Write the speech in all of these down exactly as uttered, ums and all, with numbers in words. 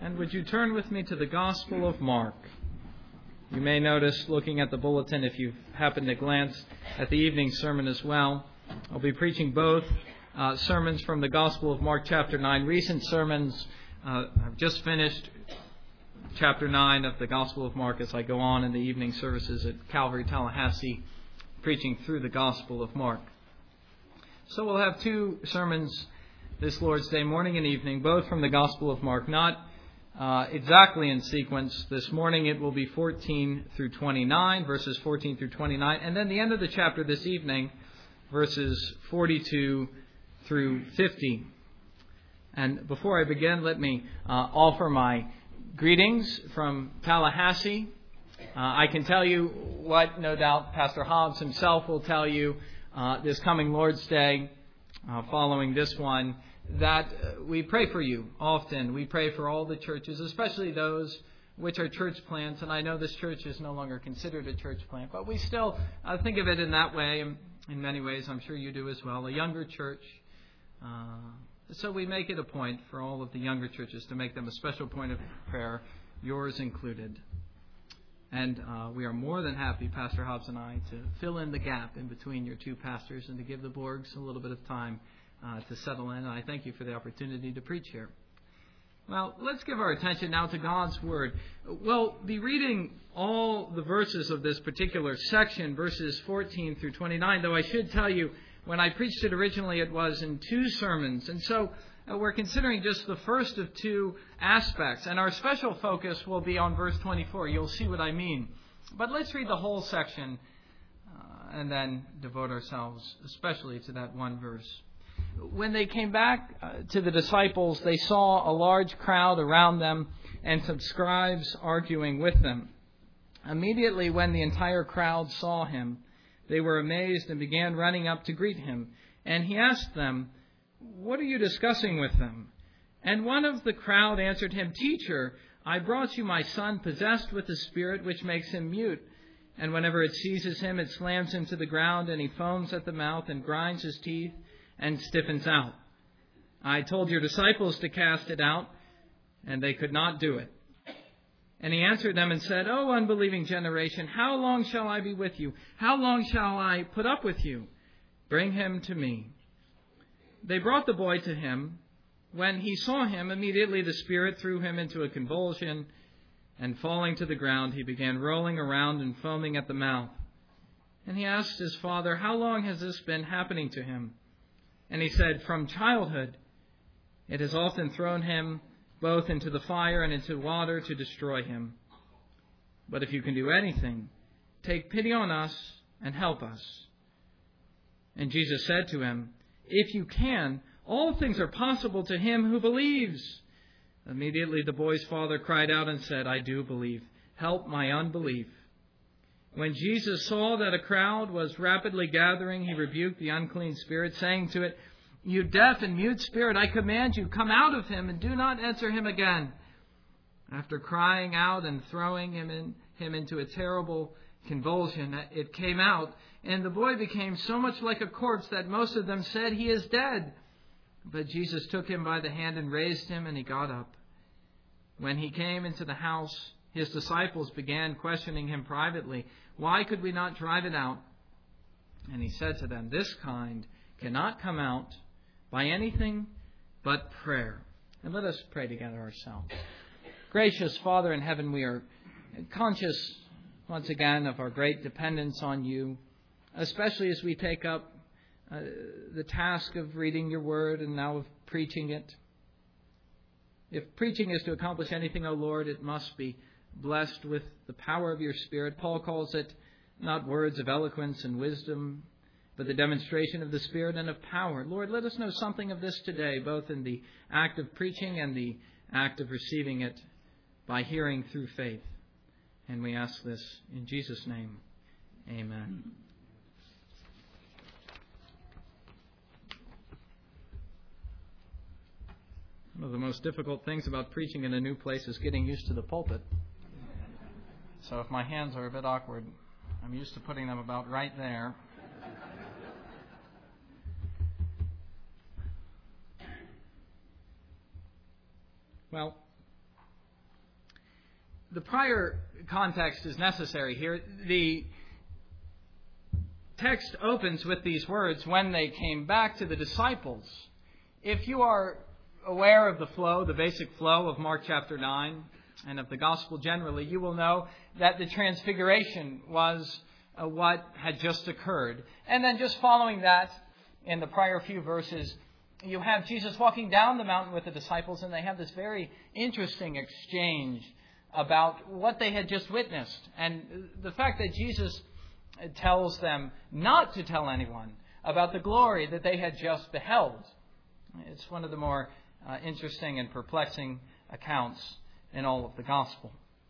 And would you turn with me to the Gospel of Mark? You may notice, looking at the bulletin, if you've happened to glance at the evening sermon as well, I'll be preaching both uh, sermons from the Gospel of Mark chapter nine. Recent sermons, uh, I've just finished chapter nine of the Gospel of Mark as I go on in the evening services at Calvary, Tallahassee, preaching through the Gospel of Mark. So we'll have two sermons this Lord's Day, morning and evening, both from the Gospel of Mark, not uh, exactly in sequence. This morning it will be fourteen through twenty-nine, verses fourteen through twenty-nine, and then the end of the chapter this evening, verses forty-two through fifty. And before I begin, let me uh, offer my greetings from Tallahassee. Uh, I can tell you what no doubt Pastor Hobbs himself will tell you uh, this coming Lord's Day, uh, following this one, that uh, we pray for you often. We pray for all the churches, especially those which are church plants. And I know this church is no longer considered a church plant, but we still uh, think of it in that way. In many ways, I'm sure you do as well. A younger church. Uh, so we make it a point for all of the younger churches to make them a special point of prayer, yours included. And uh, we are more than happy, Pastor Hobbs and I, to fill in the gap in between your two pastors and to give the Borgs a little bit of time uh, to settle in. And I thank you for the opportunity to preach here. Well, let's give our attention now to God's Word. We'll be reading all the verses of this particular section, verses fourteen through twenty-nine, though I should tell you, when I preached it originally, it was in two sermons. And so uh, we're considering just the first of two aspects. And our special focus will be on verse twenty-four. You'll see what I mean. But let's read the whole section uh, and then devote ourselves especially to that one verse. When they came back uh, to the disciples, they saw a large crowd around them and some scribes arguing with them. Immediately when the entire crowd saw him, they were amazed and began running up to greet him. And he asked them, "What are you discussing with them?" And one of the crowd answered him, "Teacher, I brought you my son possessed with a spirit which makes him mute. And whenever it seizes him, it slams him to the ground, and he foams at the mouth and grinds his teeth and stiffens out. I told your disciples to cast it out, and they could not do it." And he answered them and said, "O unbelieving generation, how long shall I be with you? How long shall I put up with you? Bring him to me." They brought the boy to him. When he saw him, immediately the spirit threw him into a convulsion, and falling to the ground, he began rolling around and foaming at the mouth. And he asked his father, "How long has this been happening to him?" And he said, "From childhood. It has often thrown him both into the fire and into water to destroy him. But if you can do anything, take pity on us and help us." And Jesus said to him, "If you can, all things are possible to him who believes." Immediately the boy's father cried out and said, "I do believe. Help my unbelief." When Jesus saw that a crowd was rapidly gathering, he rebuked the unclean spirit, saying to it, "You deaf and mute spirit, I command you, come out of him and do not enter him again." After crying out and throwing him, in, him into a terrible convulsion, it came out, and the boy became so much like a corpse that most of them said, "He is dead." But Jesus took him by the hand and raised him, and he got up. When he came into the house, his disciples began questioning him privately, "Why could we not drive it out?" And he said to them, "This kind cannot come out by anything but prayer." And let us pray together ourselves. Gracious Father in heaven, we are conscious once again of our great dependence on you, especially as we take up uh, the task of reading your word and now of preaching it. If preaching is to accomplish anything, O Lord, it must be blessed with the power of your Spirit. Paul calls it not words of eloquence and wisdom, but the demonstration of the Spirit and of power. Lord, let us know something of this today, both in the act of preaching and the act of receiving it by hearing through faith. And we ask this in Jesus' name. Amen. One of the most difficult things about preaching in a new place is getting used to the pulpit. So if my hands are a bit awkward, I'm used to putting them about right there. Well, the prior context is necessary here. The text opens with these words, when they came back to the disciples. If you are aware of the flow, the basic flow of Mark chapter nine and of the gospel generally, you will know that the transfiguration was uh, what had just occurred. And then just following that, in the prior few verses, you have Jesus walking down the mountain with the disciples, and they have this very interesting exchange about what they had just witnessed. And the fact that Jesus tells them not to tell anyone about the glory that they had just beheld. It's one of the more uh, interesting and perplexing accounts in all of the gospel.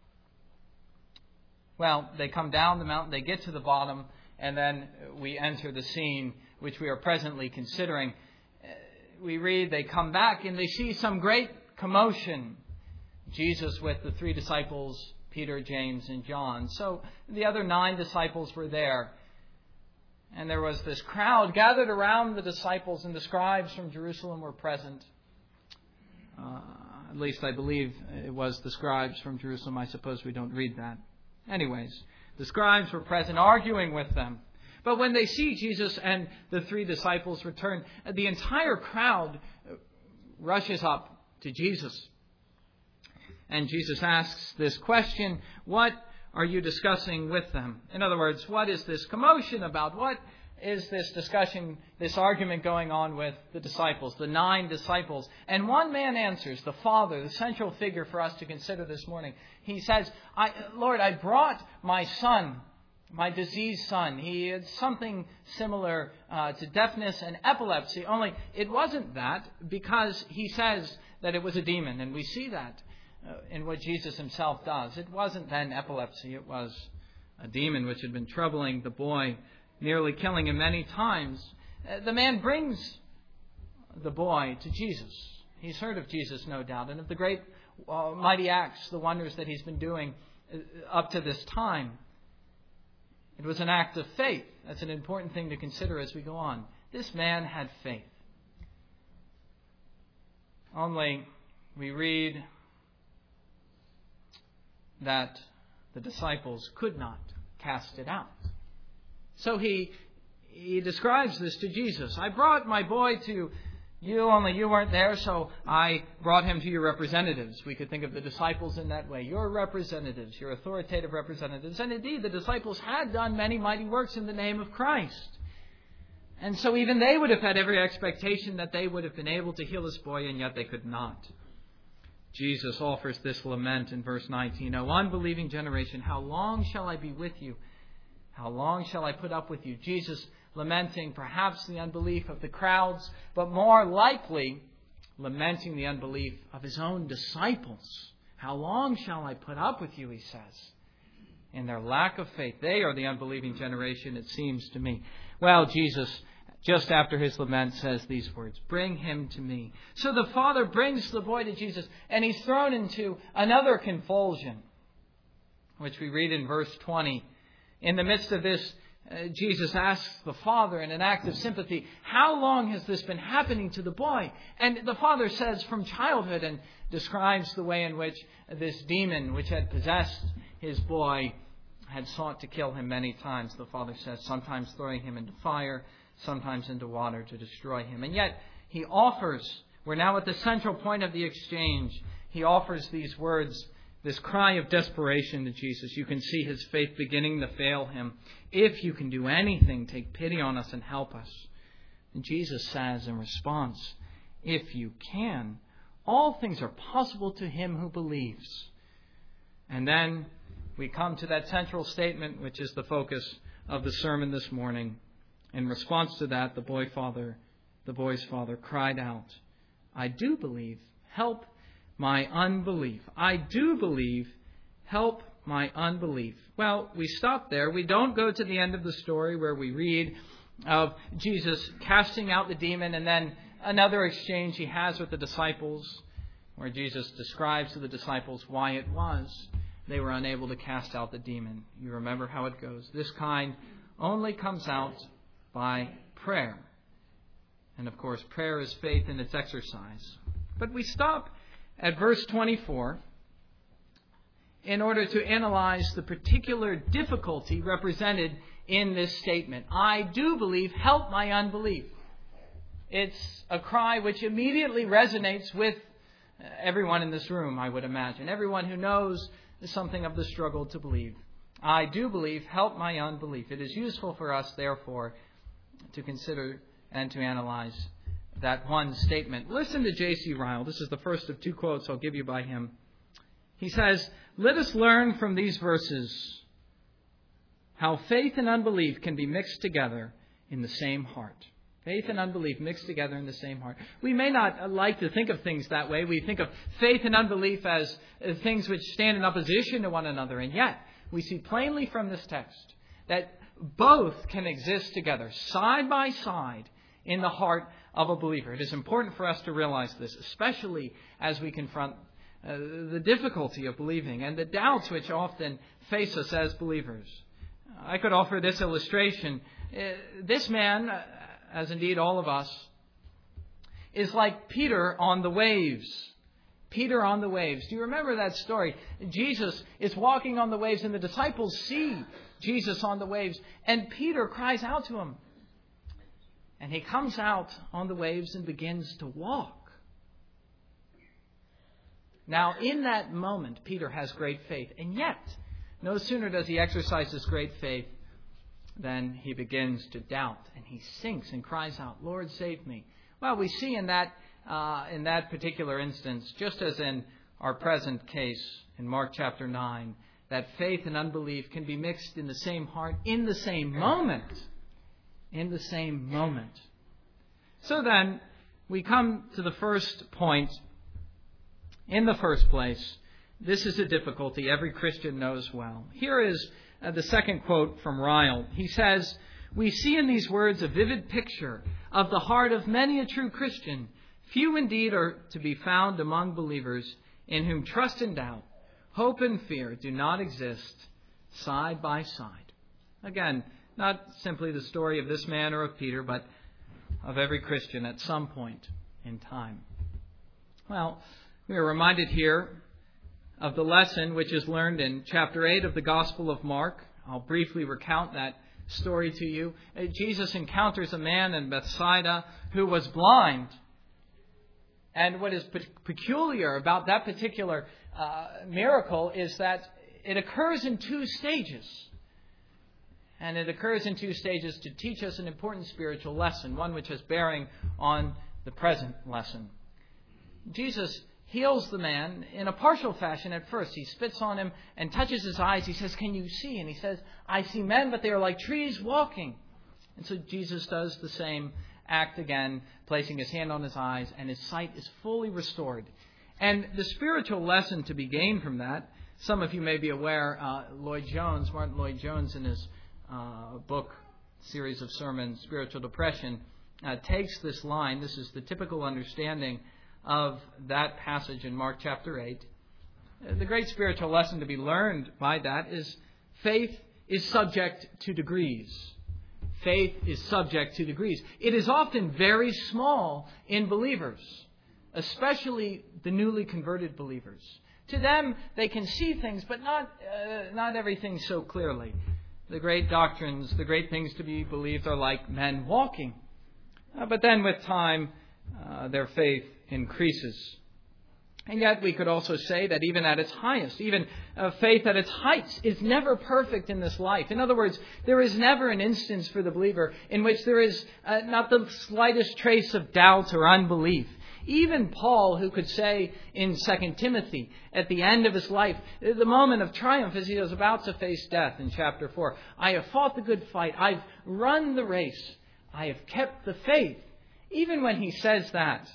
Well, they come down the mountain, they get to the bottom, and then we enter the scene which we are presently considering. We read, they come back and they see some great commotion. Jesus with the three disciples, Peter, James, and John. So the other nine disciples were there. And there was this crowd gathered around the disciples, and the scribes from Jerusalem were present. Uh, at least I believe it was the scribes from Jerusalem. I suppose we don't read that. Anyways, the scribes were present, arguing with them. But when they see Jesus and the three disciples return, the entire crowd rushes up to Jesus. And Jesus asks this question, what are you discussing with them? In other words, what is this commotion about? What is this discussion, this argument going on with the disciples, the nine disciples? And one man answers, the Father, the central figure for us to consider this morning. He says, I, Lord, I brought my son, my diseased son. He had something similar uh, to deafness and epilepsy, only it wasn't that, because he says that it was a demon. And we see that uh, in what Jesus himself does. It wasn't then epilepsy. It was a demon which had been troubling the boy, nearly killing him many times. Uh, the man brings the boy to Jesus. He's heard of Jesus, no doubt, and of the great uh, mighty acts, the wonders that he's been doing uh, up to this time. It was an act of faith. That's an important thing to consider as we go on. This man had faith. Only we read that the disciples could not cast it out. So he he describes this to Jesus. I brought my boy to you, only you weren't there, so I brought him to your representatives. We could think of the disciples in that way. Your representatives, your authoritative representatives. And indeed, the disciples had done many mighty works in the name of Christ. And so even they would have had every expectation that they would have been able to heal this boy, and yet they could not. Jesus offers this lament in verse nineteen. O unbelieving generation, how long shall I be with you? How long shall I put up with you? Jesus lamenting perhaps the unbelief of the crowds, but more likely lamenting the unbelief of his own disciples. How long shall I put up with you, he says. In their lack of faith, they are the unbelieving generation, it seems to me. Well, Jesus, just after his lament, says these words, bring him to me. So the father brings the boy to Jesus, and he's thrown into another convulsion, which we read in verse twenty. In the midst of this, uh, Jesus asks the father in an act of sympathy, how long has this been happening to the boy? And the father says from childhood, and describes the way in which this demon which had possessed his boy had sought to kill him many times. The father says, sometimes throwing him into fire, sometimes into water to destroy him. And yet he offers, we're now at the central point of the exchange, he offers these words, this cry of desperation to Jesus. You can see his faith beginning to fail him. If you can do anything, take pity on us and help us. And Jesus says in response, if you can, all things are possible to him who believes. And then we come to that central statement, which is the focus of the sermon this morning. In response to that, the boy father, the boy's father cried out, I do believe, help my unbelief. I do believe, help my unbelief. Well, we stop there. We don't go to the end of the story where we read of Jesus casting out the demon, and then another exchange he has with the disciples where Jesus describes to the disciples why it was they were unable to cast out the demon. You remember how it goes. This kind only comes out by prayer. And of course, prayer is faith in its exercise. But we stop at verse twenty-four. in order to analyze the particular difficulty represented in this statement. I do believe, help my unbelief. It's a cry which immediately resonates with everyone in this room, I would imagine. Everyone who knows something of the struggle to believe. I do believe, help my unbelief. It is useful for us, therefore, to consider and to analyze that one statement. Listen to J C Ryle. This is the first of two quotes I'll give you by him. He says, "Let us learn from these verses how faith and unbelief can be mixed together in the same heart." Faith and unbelief mixed together in the same heart. We may not like to think of things that way. We think of faith and unbelief as things which stand in opposition to one another. And yet, we see plainly from this text that both can exist together, side by side, in the heart of a believer. It is important for us to realize this, especially as we confront uh, the difficulty of believing and the doubts which often face us as believers. I could offer this illustration. Uh, this man, uh, as indeed all of us, is like Peter on the waves. Peter on the waves. Do you remember that story? Jesus is walking on the waves and the disciples see Jesus on the waves. And Peter cries out to him. And he comes out on the waves and begins to walk. Now, in that moment, Peter has great faith. And yet, no sooner does he exercise his great faith than he begins to doubt. And he sinks and cries out, "Lord, save me." Well, we see in that uh, in that particular instance, just as in our present case in Mark chapter nine, that faith and unbelief can be mixed in the same heart, in the same moment. In the same moment. So then, we come to the first point. In the first place, this is a difficulty every Christian knows well. Here is uh, the second quote from Ryle. He says, "We see in these words a vivid picture of the heart of many a true Christian. Few indeed are to be found among believers in whom trust and doubt, hope and fear do not exist side by side." Again, not simply the story of this man or of Peter, but of every Christian at some point in time. Well, we are reminded here of the lesson which is learned in chapter eight of the Gospel of Mark. I'll briefly recount that story to you. Jesus encounters a man in Bethsaida who was blind. And what is peculiar about that particular uh, miracle is that it occurs in two stages. And it occurs in two stages to teach us an important spiritual lesson, one which has bearing on the present lesson. Jesus heals the man in a partial fashion at first. He spits on him and touches his eyes. He says, "Can you see?" And he says, "I see men, but they are like trees walking." And so Jesus does the same act again, placing his hand on his eyes, and his sight is fully restored. And the spiritual lesson to be gained from that, some of you may be aware, uh, Lloyd Jones, Martin Lloyd Jones, in his uh, book, series of sermons, Spiritual Depression, uh, takes this line. This is the typical understanding of that passage in Mark chapter eight. The great spiritual lesson to be learned by that is faith is subject to degrees. Faith is subject to degrees. It is often very small in believers, especially the newly converted believers. To them, they can see things, but not uh, not everything so clearly. The great doctrines, the great things to be believed are like men walking. Uh, but then with time, uh, their faith increases. And yet we could also say that even at its highest, even uh, faith at its heights is never perfect in this life. In other words, there is never an instance for the believer in which there is uh, not the slightest trace of doubt or unbelief. Even Paul, who could say in Second Timothy, at the end of his life, the moment of triumph as he was about to face death in chapter four, "I have fought the good fight, I've run the race, I have kept the faith." Even when he says that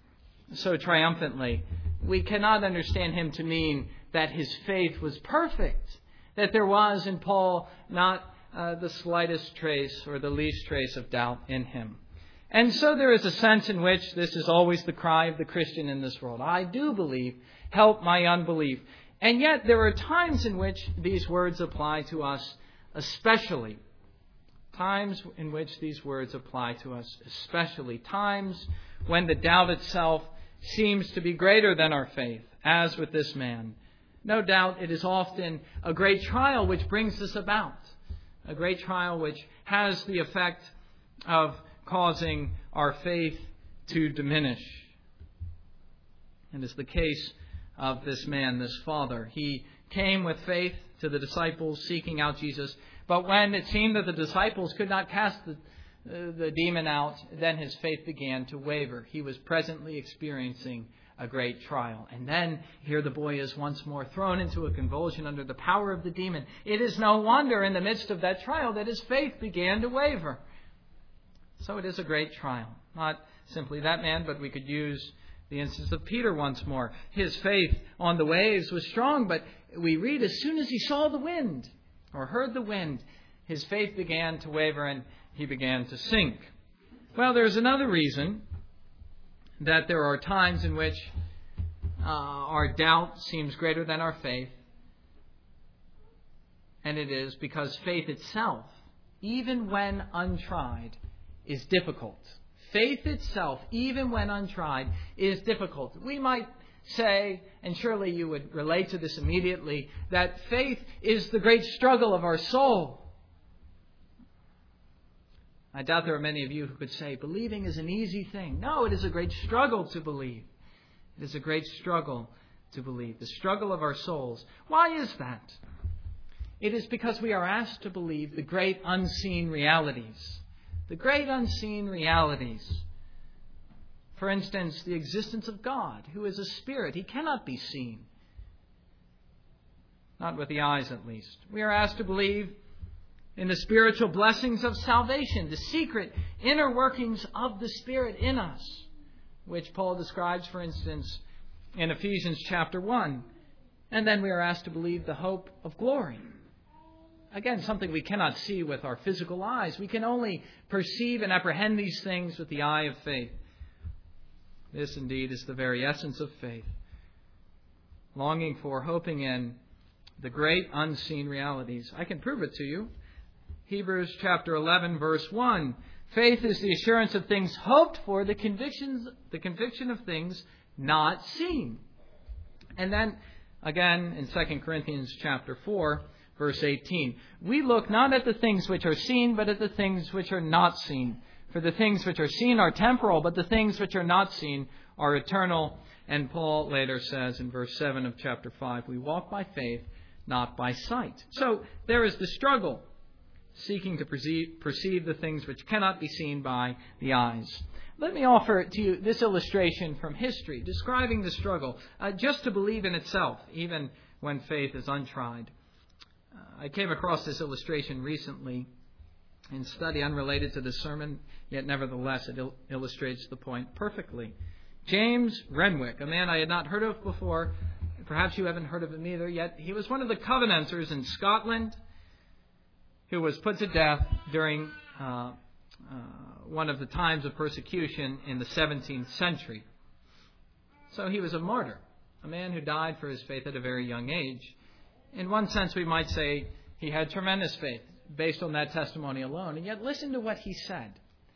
so triumphantly, we cannot understand him to mean that his faith was perfect, that there was in Paul not uh, the slightest trace or the least trace of doubt in him. And so there is a sense in which this is always the cry of the Christian in this world. I do believe, help my unbelief. And yet there are times in which these words apply to us especially. Times in which these words apply to us especially. Times when the doubt itself seems to be greater than our faith, as with this man. No doubt it is often a great trial which brings this about. A great trial which has the effect of causing our faith to diminish. And it's the case of this man, this father. He came with faith to the disciples seeking out Jesus. But when it seemed that the disciples could not cast the, uh, the demon out, then his faith began to waver. He was presently experiencing a great trial. And then here the boy is once more thrown into a convulsion under the power of the demon. It is no wonder in the midst of that trial that his faith began to waver. So it is a great trial. Not simply that man, but we could use the instance of Peter once more. His faith on the waves was strong, but we read as soon as he saw the wind or heard the wind, his faith began to waver and he began to sink. Well, there's another reason that there are times in which uh, our doubt seems greater than our faith. And it is because faith itself, even when untried, is difficult. Faith itself, even when untried, is difficult. We might say, and surely you would relate to this immediately, that faith is the great struggle of our soul. I doubt there are many of you who could say, believing is an easy thing. No, it is a great struggle to believe. It is a great struggle to believe. The struggle of our souls. Why is that? It is because we are asked to believe the great unseen realities. The great unseen realities. For instance, the existence of God, who is a spirit. He cannot be seen. Not with the eyes, at least. We are asked to believe in the spiritual blessings of salvation, the secret inner workings of the Spirit in us, which Paul describes, for instance, in Ephesians chapter one. And then we are asked to believe the hope of glory. Again, something we cannot see with our physical eyes. We can only perceive and apprehend these things with the eye of faith. This indeed is the very essence of faith. Longing for, hoping in the great unseen realities. I can prove it to you. Hebrews chapter eleven, verse one. Faith is the assurance of things hoped for, the convictions, the conviction of things not seen. And then again in Second Corinthians chapter four, verse eighteen. We look not at the things which are seen, but at the things which are not seen. For the things which are seen are temporal, but the things which are not seen are eternal. And Paul later says in verse seven of chapter five, we walk by faith, not by sight. So there is the struggle, seeking to perceive, perceive the things which cannot be seen by the eyes. Let me offer to you this illustration from history, describing the struggle, uh, just to believe in itself, even when faith is untried. Uh, I came across this illustration recently in study unrelated to this sermon, yet nevertheless it il- illustrates the point perfectly. James Renwick, a man I had not heard of before, perhaps you haven't heard of him either, yet he was one of the Covenanters in Scotland, who was put to death during uh, uh, one of the times of persecution in the seventeenth century. So he was a martyr, a man who died for his faith at a very young age. In one sense, we might say he had tremendous faith based on that testimony alone. And yet listen to what he said.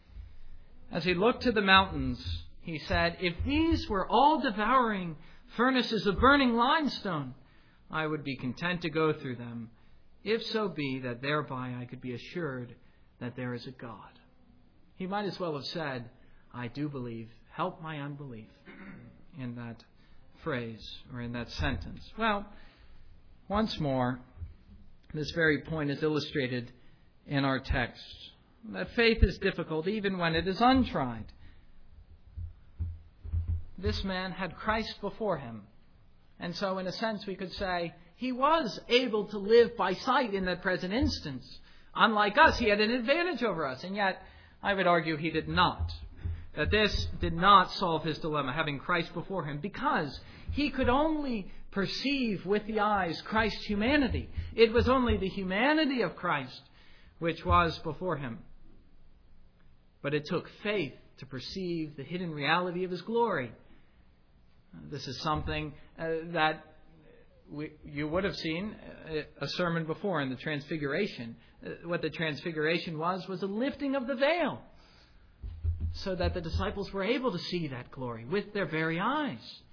As he looked to the mountains, he said, if these were all devouring furnaces of burning limestone, I would be content to go through them, if so be that thereby I could be assured that there is a God. He might as well have said, I do believe, help my unbelief, in that phrase or in that sentence. Well, once more, this very point is illustrated in our text. That faith is difficult even when it is untried. This man had Christ before him. And so in a sense we could say he was able to live by sight in that present instance. Unlike us, he had an advantage over us. And yet I would argue he did not. That this did not solve his dilemma, having Christ before him, because he could only perceive with the eyes Christ's humanity. It was only the humanity of Christ which was before him. But it took faith to perceive the hidden reality of his glory. This is something uh, that we, you would have seen a sermon before in the Transfiguration. Uh, what the Transfiguration was, was a lifting of the veil, so that the disciples were able to see that glory with their very eyes.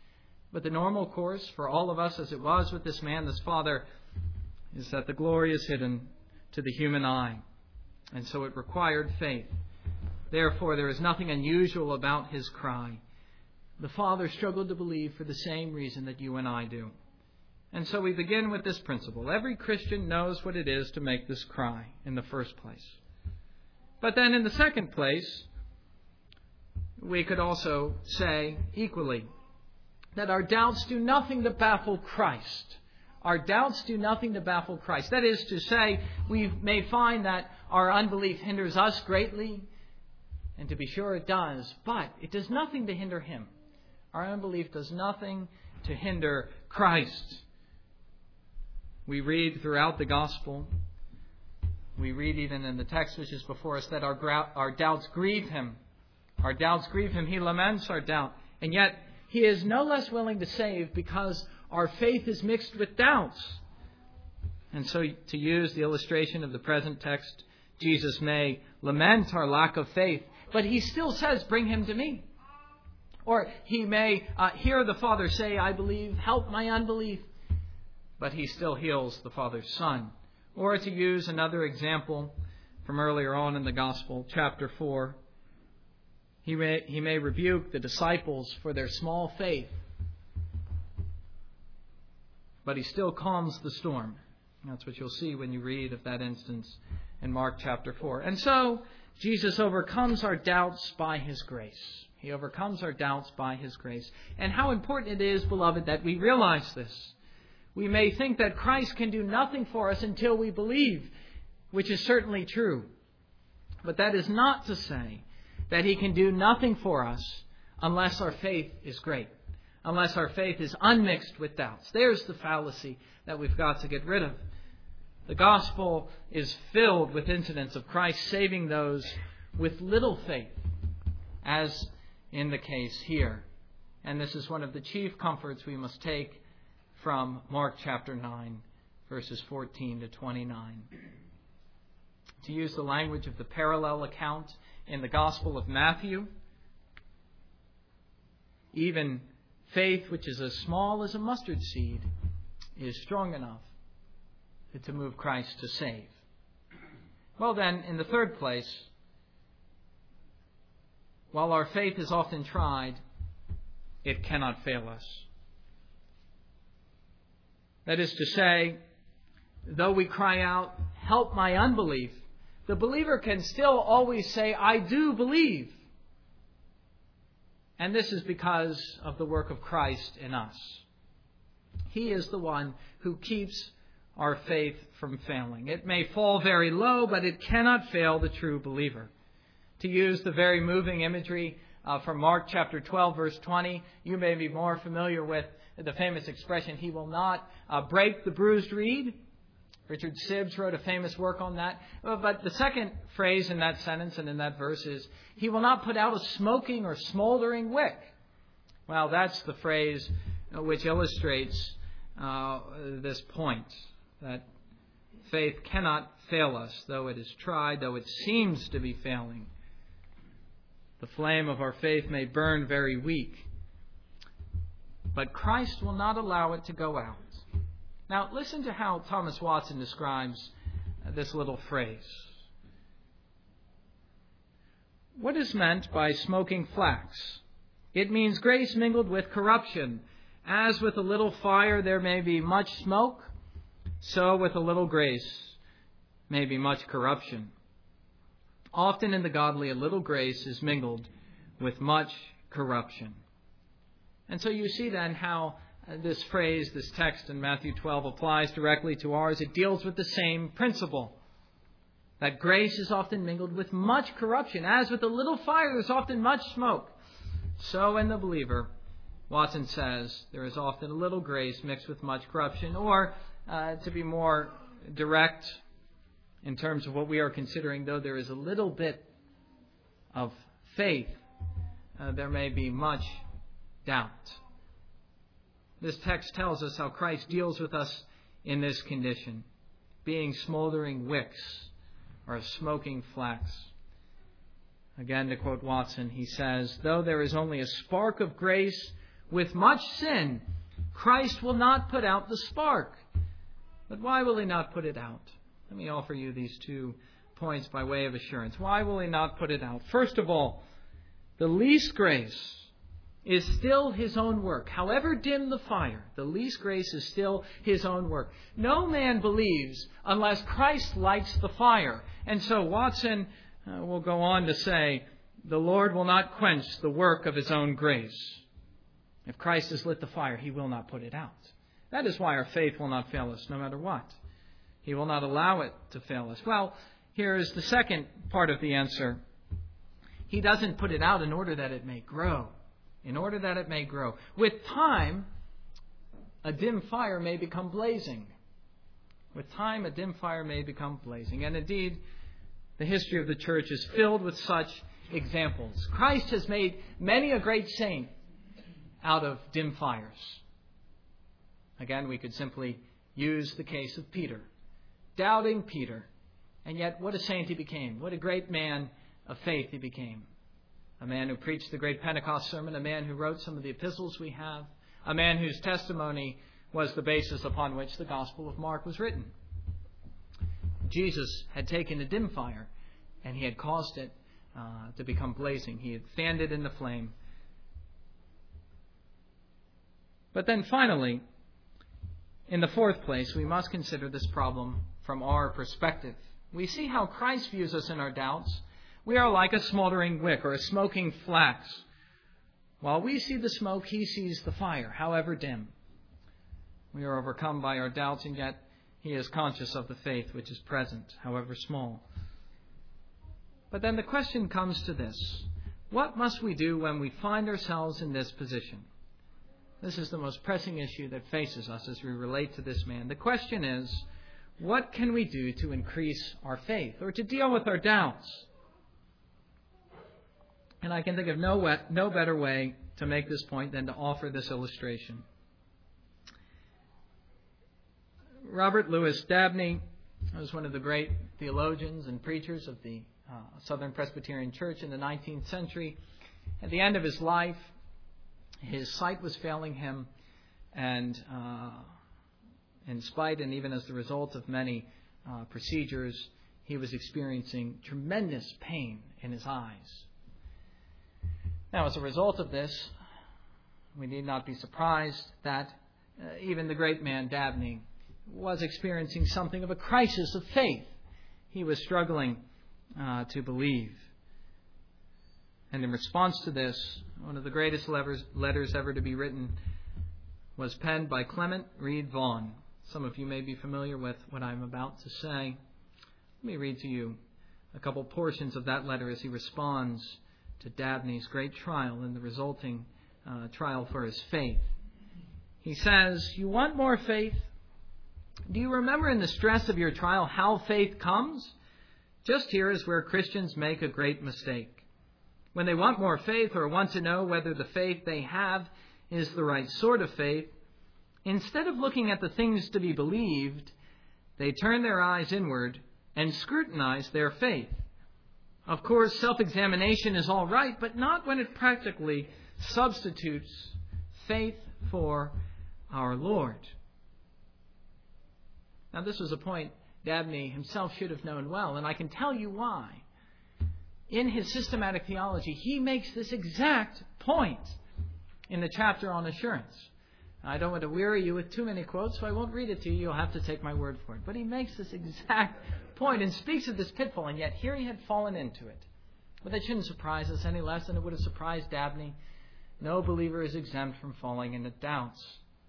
But the normal course for all of us, as it was with this man, this father, is that the glory is hidden to the human eye. And so it required faith. Therefore, there is nothing unusual about his cry. The father struggled to believe for the same reason that you and I do. And so we begin with this principle. Every Christian knows what it is to make this cry in the first place. But then in the second place, we could also say equally that our doubts do nothing to baffle Christ. Our doubts do nothing to baffle Christ. That is to say, we may find that our unbelief hinders us greatly, and to be sure it does, but it does nothing to hinder Him. Our unbelief does nothing to hinder Christ. We read throughout the Gospel, we read even in the text which is before us, that our, gra- our doubts grieve Him. Our doubts grieve Him. He laments our doubt. And yet, He is no less willing to save because our faith is mixed with doubts. And so, to use the illustration of the present text, Jesus may lament our lack of faith, but He still says, bring him to me. Or He may uh, hear the Father say, I believe, help my unbelief. But He still heals the Father's Son. Or to use another example from earlier on in the Gospel, chapter four, He may, he may rebuke the disciples for their small faith, but He still calms the storm. That's what you'll see when you read of that instance in Mark chapter four. And so, Jesus overcomes our doubts by His grace. He overcomes our doubts by His grace. And how important it is, beloved, that we realize this. We may think that Christ can do nothing for us until we believe, which is certainly true. But that is not to say that He can do nothing for us unless our faith is great, unless our faith is unmixed with doubts. There's the fallacy that we've got to get rid of. The gospel is filled with incidents of Christ saving those with little faith, as in the case here. And this is one of the chief comforts we must take from Mark chapter nine, verses fourteen to twenty-nine. To use the language of the parallel account in the Gospel of Matthew, even faith which is as small as a mustard seed is strong enough to move Christ to save. Well then, in the third place, while our faith is often tried, it cannot fail us. That is to say, though we cry out, help my unbelief, the believer can still always say, I do believe. And this is because of the work of Christ in us. He is the one who keeps our faith from failing. It may fall very low, but it cannot fail the true believer. To use the very moving imagery uh, from Mark chapter twelve, verse twenty, you may be more familiar with the famous expression, He will not uh, break the bruised reed. Richard Sibbes wrote a famous work on that. But the second phrase in that sentence and in that verse is, He will not put out a smoking or smoldering wick. Well, that's the phrase which illustrates uh, this point, that faith cannot fail us, though it is tried, though it seems to be failing. The flame of our faith may burn very weak, but Christ will not allow it to go out. Now, listen to how Thomas Watson describes this little phrase. What is meant by smoking flax? It means grace mingled with corruption. As with a little fire there may be much smoke, so with a little grace may be much corruption. Often in the godly a little grace is mingled with much corruption. And so you see then how this phrase, this text in Matthew twelve applies directly to ours. It deals with the same principle. That grace is often mingled with much corruption. As with a little fire, there's often much smoke. So in the believer, Watson says, there is often a little grace mixed with much corruption. Or, uh, to be more direct in terms of what we are considering, though there is a little bit of faith, uh, there may be much doubt. This text tells us how Christ deals with us in this condition, being smoldering wicks or smoking flax. Again, to quote Watson, he says, though there is only a spark of grace With much sin, Christ will not put out the spark. But why will he not put it out? Let me offer you these two points by way of assurance. Why will he not put it out? First of all, the least grace is still his own work. However dim the fire, the least grace is still his own work. No man believes unless Christ lights the fire. And so Watson uh, will go on to say, the Lord will not quench the work of his own grace. If Christ has lit the fire, he will not put it out. That is why our faith will not fail us no matter what. He will not allow it to fail us. Well, here is the second part of the answer. He doesn't put it out in order that it may grow. In order that it may grow. With time, a dim fire may become blazing. With time, a dim fire may become blazing. And indeed, the history of the church is filled with such examples. Christ has made many a great saint out of dim fires. Again, we could simply use the case of Peter. Doubting Peter. And yet, what a saint he became. What a great man of faith he became. A man who preached the great Pentecost sermon, a man who wrote some of the epistles we have, a man whose testimony was the basis upon which the Gospel of Mark was written. Jesus had taken a dim fire and he had caused it uh, to become blazing. He had fanned it in the flame. But then finally, in the fourth place, we must consider this problem from our perspective. We see how Christ views us in our doubts. We are like a smoldering wick or a smoking flax. While we see the smoke, he sees the fire, however dim. We are overcome by our doubts, and yet he is conscious of the faith which is present, however small. But then the question comes to this. What must we do when we find ourselves in this position? This is the most pressing issue that faces us as we relate to this man. The question is, what can we do to increase our faith or to deal with our doubts? And I can think of no, way, no better way to make this point than to offer this illustration. Robert Louis Dabney was one of the great theologians and preachers of the uh, Southern Presbyterian Church in the nineteenth century. At the end of his life, his sight was failing him, and uh, in spite and even as the result of many uh, procedures, he was experiencing tremendous pain in his eyes. Now, as a result of this, we need not be surprised that uh, even the great man Dabney was experiencing something of a crisis of faith. He was struggling uh, to believe. And in response to this, one of the greatest letters, letters ever to be written was penned by Clement Reed Vaughan. Some of you may be familiar with what I'm about to say. Let me read to you a couple portions of that letter as he responds to Dabney's great trial and the resulting uh, trial for his faith. He says, "You want more faith? Do you remember in the stress of your trial how faith comes? Just here is where Christians make a great mistake. When they want more faith or want to know whether the faith they have is the right sort of faith, instead of looking at the things to be believed, they turn their eyes inward and scrutinize their faith. Of course, self-examination is all right, but not when it practically substitutes faith for our Lord." Now, this was a point Dabney himself should have known well, and I can tell you why. In his systematic theology, he makes this exact point in the chapter on assurance. I don't want to weary you with too many quotes, so I won't read it to you. You'll have to take my word for it. But he makes this exact point and speaks of this pitfall, and yet here he had fallen into it. But that shouldn't surprise us any less than it would have surprised Dabney. No believer is exempt from falling into doubts.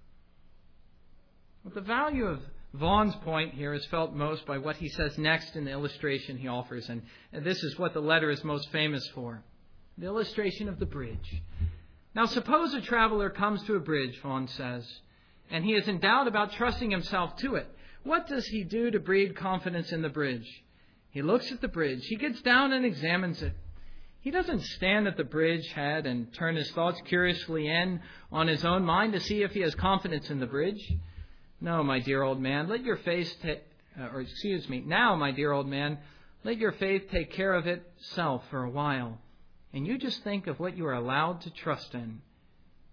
But the value of Vaughan's point here is felt most by what he says next in the illustration he offers, and, and this is what the letter is most famous for. The illustration of the bridge. Now, suppose a traveler comes to a bridge, Vaughan says, and he is in doubt about trusting himself to it. What does he do to breed confidence in the bridge? He looks at the bridge. He gets down and examines it. He doesn't stand at the bridge head and turn his thoughts curiously in on his own mind to see if he has confidence in the bridge. No, my dear old man, let your faith ta- uh, or excuse me, now, my dear old man, let your faith take care of itself for a while. And you just think of what you are allowed to trust in.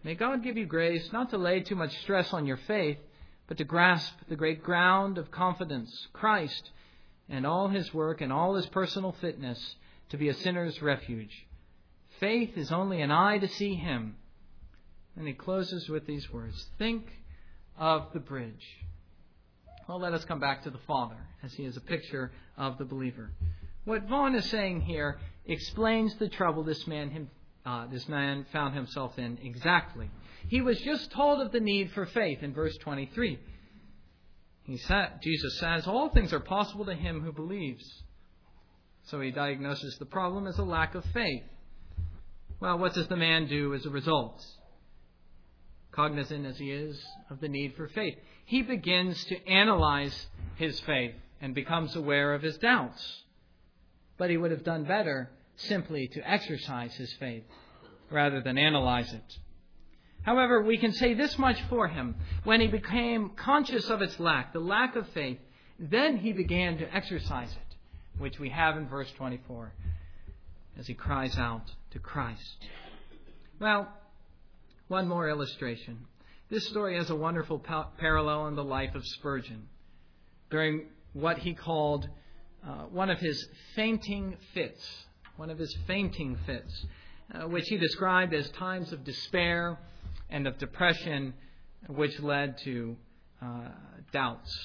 May God give you grace not to lay too much stress on your faith, but to grasp the great ground of confidence, Christ, and all His work and all His personal fitness to be a sinner's refuge. Faith is only an eye to see Him. And he closes with these words, think of the bridge. Well, let us come back to the Father, as he is a picture of the believer. What Vaughan is saying here explains the trouble this man him, uh, this man found himself in exactly. He was just told of the need for faith in verse twenty-three. He said, Jesus says, all things are possible to him who believes. So he diagnoses the problem as a lack of faith. Well, what does the man do as a result? Cognizant as he is of the need for faith, he begins to analyze his faith and becomes aware of his doubts. But he would have done better simply to exercise his faith rather than analyze it. However, we can say this much for him. When he became conscious of its lack, the lack of faith, then he began to exercise it, which we have in verse twenty-four, as he cries out to Christ. Well, one more illustration. This story has a wonderful pa- parallel in the life of Spurgeon during what he called uh, one of his fainting fits, one of his fainting fits, uh, which he described as times of despair and of depression, which led to uh, doubts.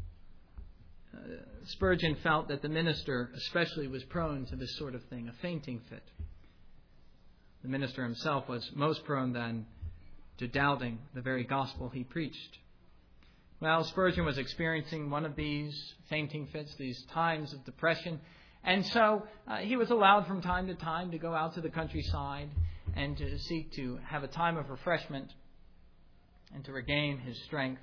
Uh, Spurgeon felt that the minister especially was prone to this sort of thing, a fainting fit. The minister himself was most prone then to doubting the very gospel he preached. Well, Spurgeon was experiencing one of these fainting fits, these times of depression, and so uh, he was allowed from time to time to go out to the countryside and to seek to have a time of refreshment and to regain his strength.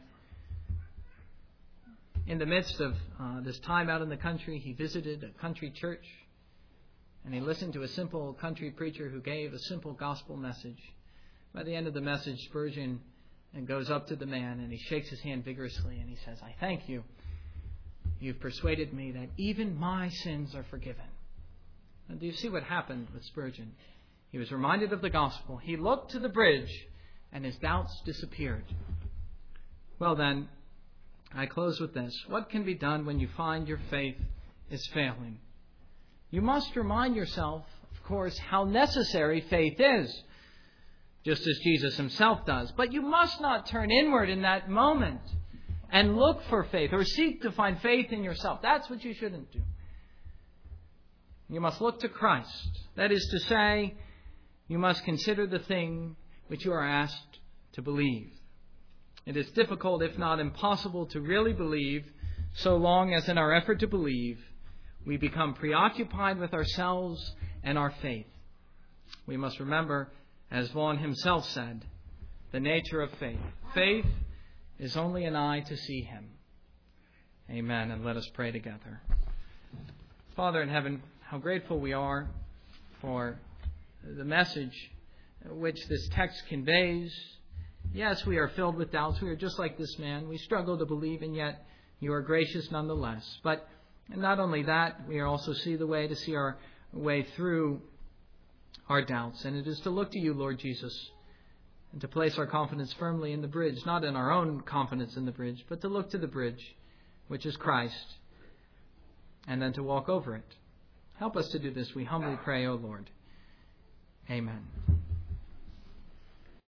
In the midst of uh, this time out in the country, he visited a country church and he listened to a simple country preacher who gave a simple gospel message. By the end of the message, Spurgeon goes up to the man and he shakes his hand vigorously and he says, I thank you. You've persuaded me that even my sins are forgiven. And do you see what happened with Spurgeon? He was reminded of the gospel. He looked to the bridge and his doubts disappeared. Well then, I close with this. What can be done when you find your faith is failing? You must remind yourself, of course, how necessary faith is, just as Jesus himself does. But you must not turn inward in that moment and look for faith or seek to find faith in yourself. That's what you shouldn't do. You must look to Christ. That is to say, you must consider the thing which you are asked to believe. It is difficult, if not impossible, to really believe so long as in our effort to believe, we become preoccupied with ourselves and our faith. We must remember, as Vaughan himself said, the nature of faith. Faith is only an eye to see Him. Amen. And let us pray together. Father in heaven, how grateful we are for the message which this text conveys. Yes, we are filled with doubts. We are just like this man. We struggle to believe, and yet you are gracious nonetheless. But not only that, we also see the way to see our way through our doubts. And it is to look to you, Lord Jesus, and to place our confidence firmly in the bridge, not in our own confidence in the bridge, but to look to the bridge, which is Christ, and then to walk over it. Help us to do this, we humbly pray, O Lord. Amen.